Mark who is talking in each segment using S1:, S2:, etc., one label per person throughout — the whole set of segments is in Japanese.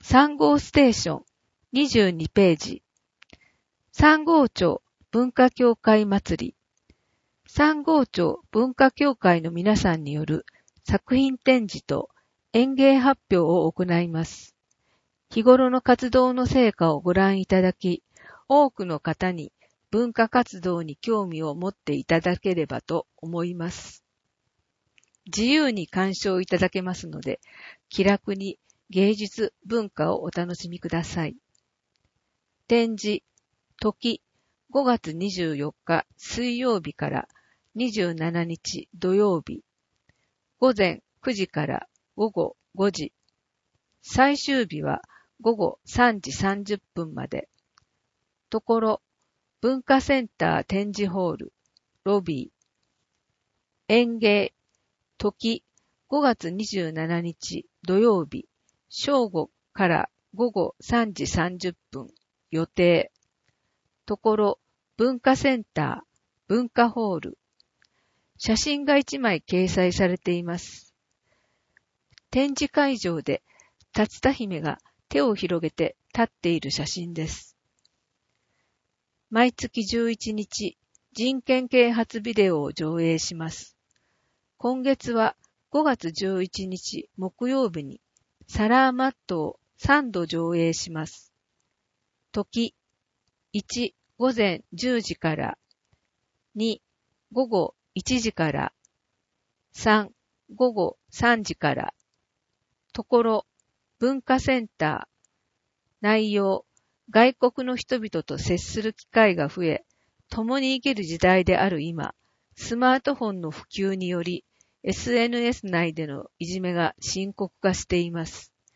S1: 3号ステーション22ページ。3号町文化協会祭り。3号町文化協会の皆さんによる作品展示と演芸発表を行います。日頃の活動の成果をご覧いただき、多くの方に文化活動に興味を持っていただければと思います。自由に鑑賞いただけますので、気楽に芸術文化をお楽しみください。展示、時、5月24日水曜日から27日土曜日、午前9時から午後5時、最終日は午後3時30分まで。ところ、文化センター展示ホール、ロビー、演芸、時、5月27日土曜日、正午から午後3時30分、予定。ところ、文化センター、文化ホール。写真が1枚掲載されています。展示会場で、竜田姫が手を広げて立っている写真です。毎月11日、人権啓発ビデオを上映します。今月は5月11日木曜日にサラーマットを3度上映します。時、1、午前10時から、2、午後1時から、3、午後3時から。ところ、文化センター。内容、外国の人々と接する機会が増え、共に生きる時代である今、スマートフォンの普及により、SNS 内でのいじめが深刻化しています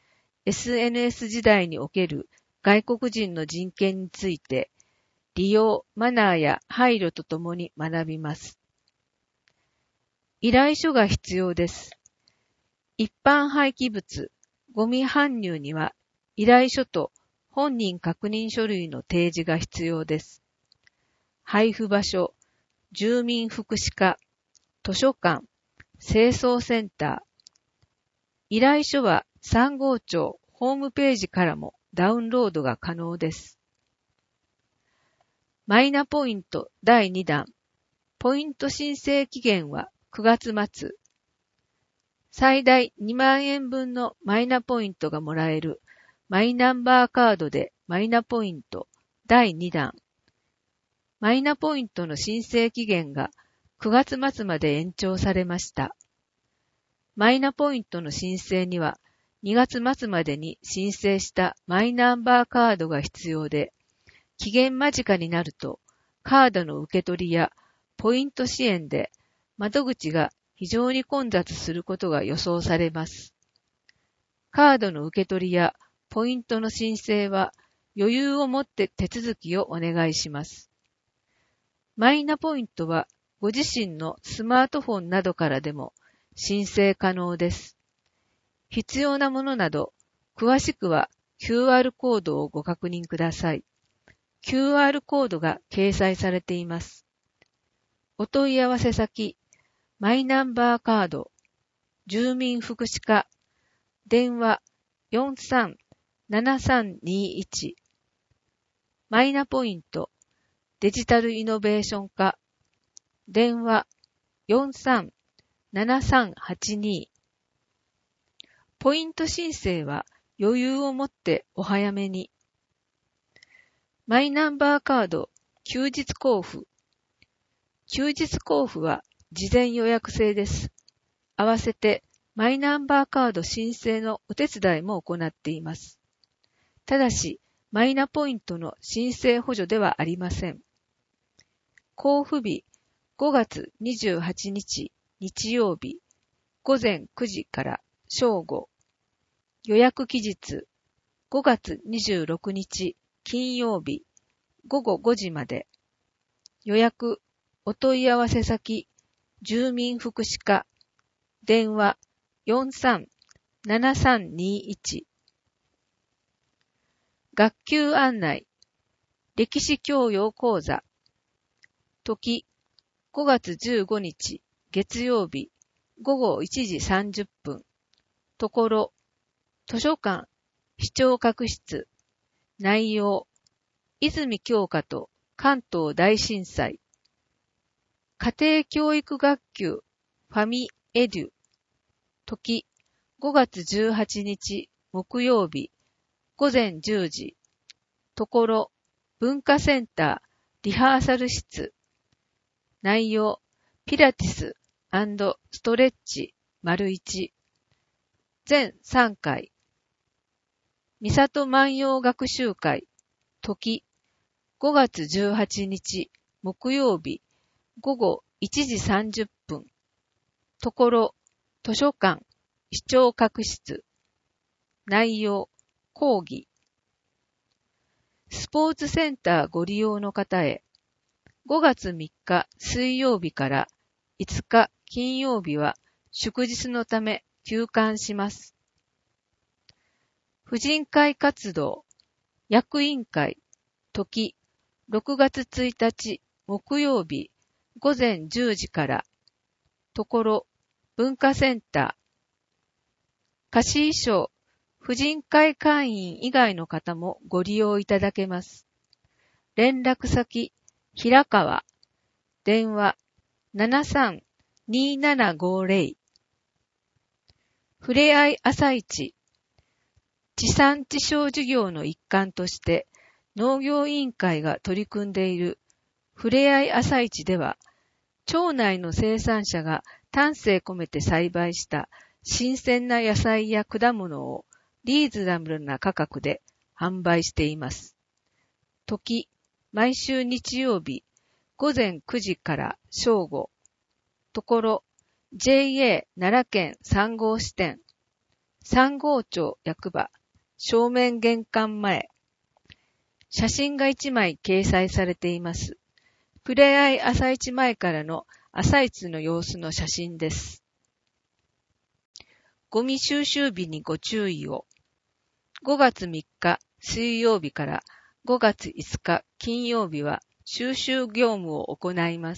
S1: 。SNS 時代における外国人の人権について、利用、マナーや配慮とともに学びます。依頼書が必要です。一般廃棄物、ゴミ搬入には、依頼書と本人確認書類の提示が必要です。配布場所、住民福祉課、図書館、清掃センター。依頼書は3号町ホームページからもダウンロードが可能です。マイナポイント第2弾。ポイント申請期限は9月末。最大2万円分のマイナポイントがもらえるマイナンバーカードでマイナポイント第2弾。マイナポイントの申請期限が9月末まで延長されました。マイナポイントの申請には2月末までに申請したマイナンバーカードが必要で、期限間近になるとカードの受け取りやポイント支援で窓口が非常に混雑することが予想されます。カードの受け取りやポイントの申請は余裕を持って手続きをお願いします。マイナポイントはご自身のスマートフォンなどからでも申請可能です。必要なものなど、詳しくは QR コードをご確認ください。QR コードが掲載されています。お問い合わせ先、マイナンバーカード、住民福祉課、電話43-7321、マイナポイント、デジタルイノベーション課、電話43-7382、ポイント申請は余裕を持ってお早めに。マイナンバーカード休日交付。休日交付は事前予約制です。合わせてマイナンバーカード申請のお手伝いも行っています。ただし、マイナポイントの申請補助ではありません。交付日5月28日日曜日午前9時から正午。予約期日5月26日金曜日午後5時まで。予約お問い合わせ先住民福祉課電話43-7321。学級案内歴史教養講座時5月15日月曜日午後1時30分。ところ図書館視聴覚室。内容、泉鏡花と関東大震災。家庭教育学級ファミエデュ。時、5月18日木曜日午前10時。ところ、文化センターリハーサル室。内容、ピラティス&ストレッチ丸1。全3回。三里万葉学習会。時、5月18日木曜日午後1時30分。ところ、図書館視聴覚室。内容、講義。スポーツセンターご利用の方へ、5月3日水曜日から5日金曜日は祝日のため休館します。婦人会活動、役員会、時、6月1日木曜日午前10時から、ところ、文化センター、貸衣装、婦人会会員以外の方もご利用いただけます。連絡先、平川、電話、73-2750。ふれあい朝市、地産地消事業の一環として農業委員会が取り組んでいるふれあい朝市では、町内の生産者が丹精込めて栽培した新鮮な野菜や果物をリーズナブルな価格で販売しています。時、毎週日曜日午前9時から正午。ところ、JA 奈良県3号支店、3号町役場、正面玄関前。写真が1枚掲載されています。ふれあい朝市前からの朝市の様子の写真です。ゴミ収集日にご注意を。5月3日水曜日から5月5日金曜日は収集業務を行います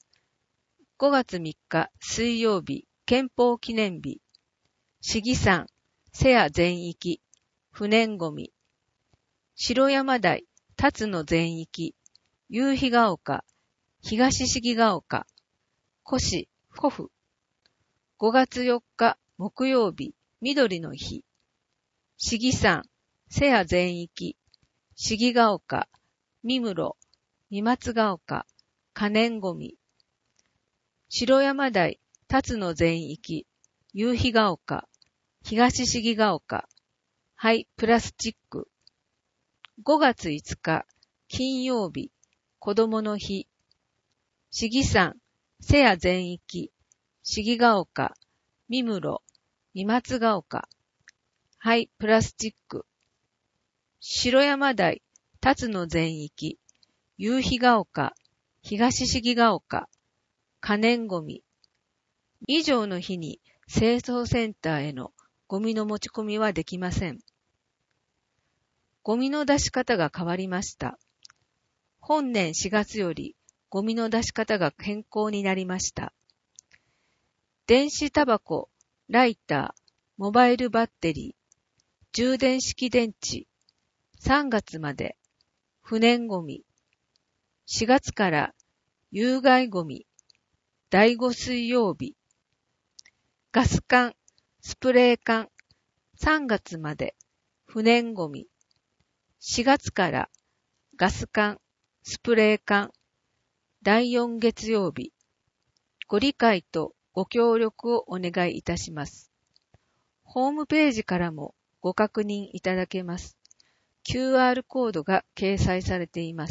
S1: 。5月3日水曜日憲法記念日。市議山、瀬谷全域、不燃ゴミ。城山台、辰野全域、夕日が丘、東市が丘、古市、古府。5月4日木曜日、緑の日。市議山、瀬谷全域、市が丘、三室、三松が丘、可燃ゴミ。城山台、辰野全域、夕日が丘、東市が丘、廃プラスチック。5月5日、金曜日、子供の日。市議山、瀬谷全域、市が丘、三室、三松が丘、廃プラスチック。城山台、辰野全域、夕日が丘、東市が丘、可燃ゴミ。以上の日に清掃センターへのゴミの持ち込みはできません。ゴミの出し方が変わりました。本年4月よりゴミの出し方が変更になりました。電子タバコ、ライター、モバイルバッテリー、充電式電池、3月まで不燃ゴミ。4月から有害ゴミ、第5水曜日。ガス缶、スプレー缶、3月まで不燃ゴミ。4月からガス缶、スプレー缶、第4月曜日。ご理解とご協力をお願いいたします。ホームページからもご確認いただけます。QR コードが掲載されています。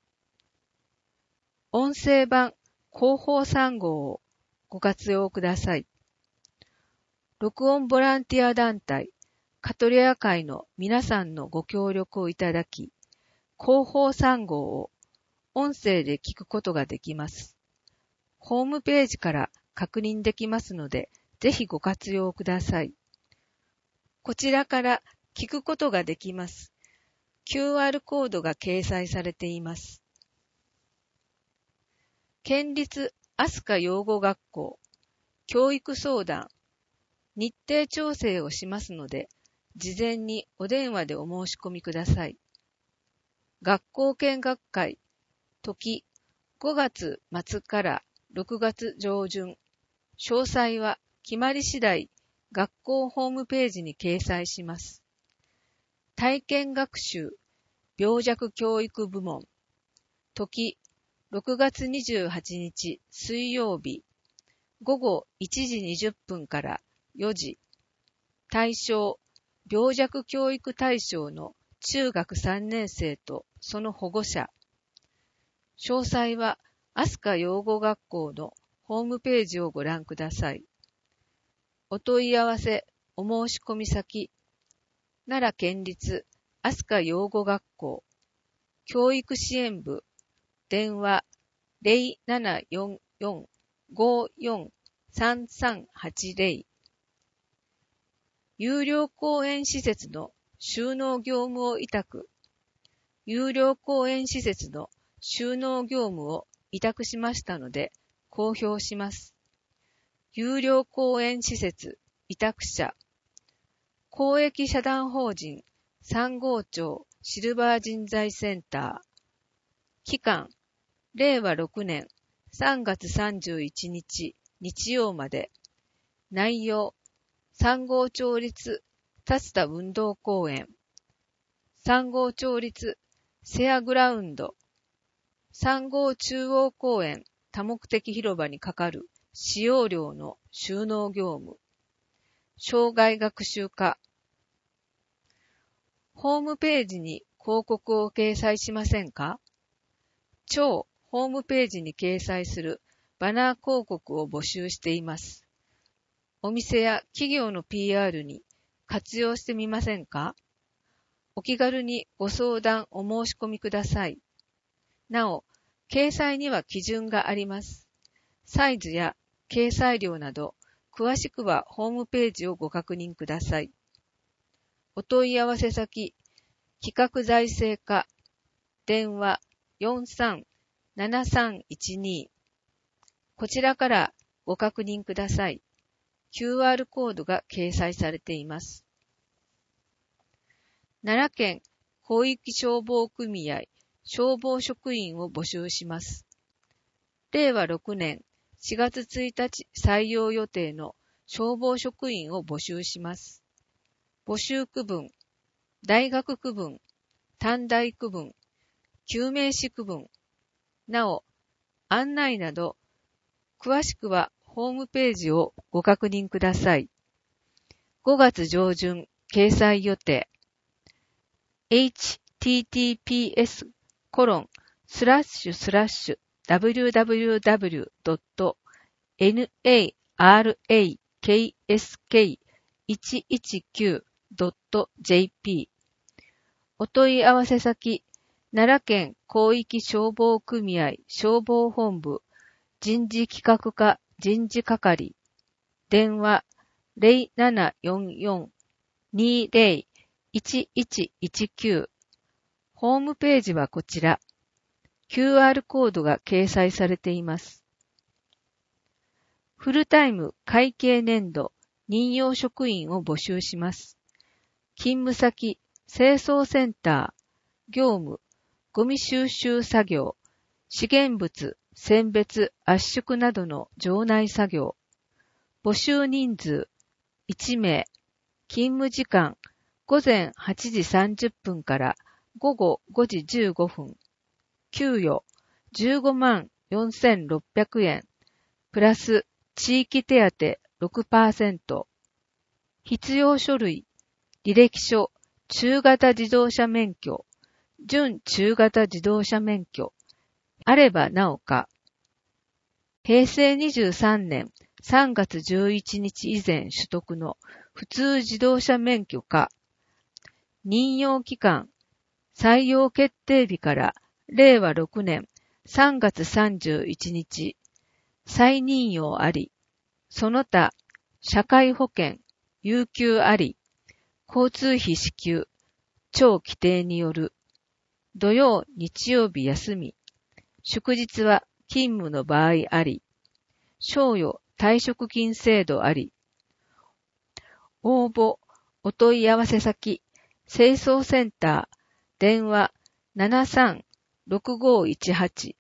S1: 音声版広報3号をご活用ください。録音ボランティア団体カトレア会の皆さんのご協力をいただき、広報3号を音声で聞くことができます。ホームページから確認できますので、ぜひご活用ください。こちらから聞くことができます。QR コードが掲載されています。県立飛鳥養護学校教育相談日程調整をしますので、 事前にお電話でお申し込みください。学校見学会、時5月末から6月上旬。詳細は決まり次第、学校ホームページに掲載します。体験学習、病弱教育部門。時6月28日水曜日。午後1時20分から4時。対象、病弱教育対象の中学3年生とその保護者。詳細は飛鳥養護学校のホームページをご覧ください。お問い合わせ、お申し込み先、奈良県立飛鳥養護学校、教育支援部、電話 0744-543380。有料公園施設の収納業務を委託。有料公園施設の収納業務を委託しましたので、公表します。有料公園施設委託者。公益社団法人三郷町シルバー人材センター。期間、令和6年3月31日日曜まで。内容、三郷町立立田運動公園、三郷町立セアグラウンド、三郷中央公園多目的広場にかかる使用料の収納業務。生涯学習課。ホームページに広告を掲載しませんか？超ホームページに掲載するバナー広告を募集しています。お店や企業の PR に活用してみませんか？お気軽にご相談お申し込みください。なお、掲載には基準があります。サイズや掲載量など、詳しくはホームページをご確認ください。お問い合わせ先、企画財政課、電話437312。こちらからご確認ください。QR コードが掲載されています。奈良県広域消防組合消防職員を募集します。令和6年4月1日採用予定の消防職員を募集します。募集区分、大学区分、短大区分、救命士区分。なお、案内など、詳しくはホームページをご確認ください。5月上旬掲載予定。https://www.narask119.jp お問い合わせ先、奈良県広域消防組合消防本部人事企画課人事係。電話0744-20-1119。ホームページはこちら。QR コードが掲載されています。フルタイム会計年度任用職員を募集します。勤務先、清掃センター、業務、ゴミ収集作業、資源物、選別、圧縮などの場内作業。募集人数、1名。勤務時間、午前8時30分から午後5時15分。給与、15万4600円。プラス、地域手当 6%。必要書類、履歴書、中型自動車免許、準中型自動車免許。あればなおか。平成23年3月11日以前取得の普通自動車免許か、任用期間、採用決定日から令和6年3月31日、再任用あり、その他、社会保険、有給あり、交通費支給、超規定による、土曜、日曜日休み、祝日は勤務の場合あり、賞与退職金制度あり、応募お問い合わせ先、清掃センター、電話73-6518